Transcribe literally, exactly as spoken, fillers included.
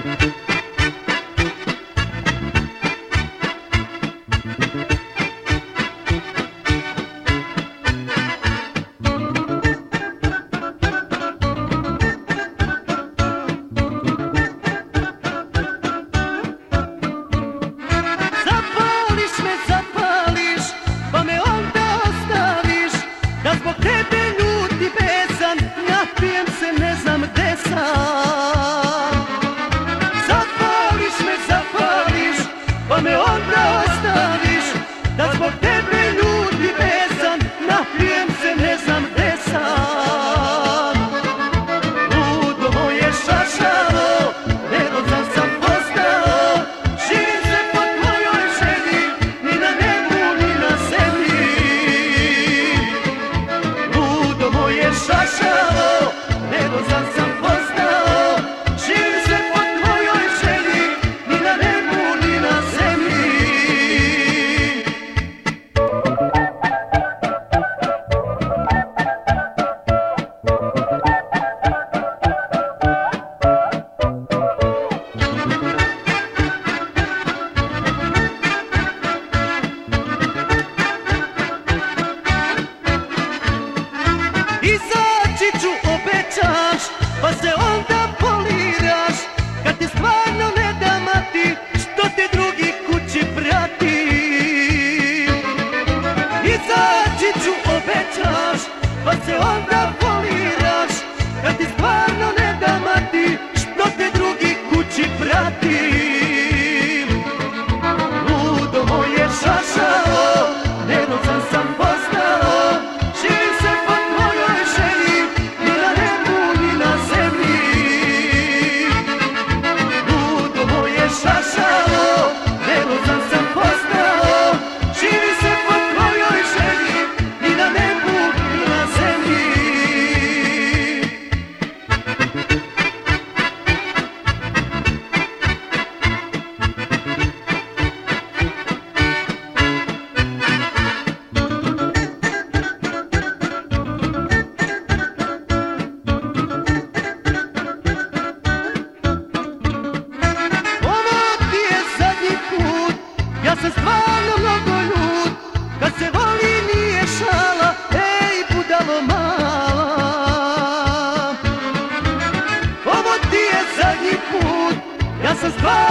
Pa me onda ostaviš, da zbog tebe ljudi besan, napijem se ne znam gde sam. Ludo moje šašalo, nervozan sam postao, živim se po tvojoj želji, ni na nebu ni na zemlji. Ludo moje šašalo, nervozan sam postao, živim se po tvojoj želji, ni na nebu ni na zemlji. Izaći ću obećaš, pa se onda poliraš, kad ti stvarno ne da mati, što te drugi kući prati. Izaći ću obećaš, pa se onda poliraš, kad ti stvarno ne da mati, što te drugi kući prati. Ludo moje šašalo, nervozan sam postao, živim se po tvojoj želji, ni na nebu ni na zemlji. Ludo moje šašalo, nervozan sam postao, živim se po tvojoj želji, ni na nebu ni na zemlji. Ja sam stvarno mnogo ljud, kad se voli nije šala, ej budalo mala. Ovo ti je zadnji put, ja sam stvarno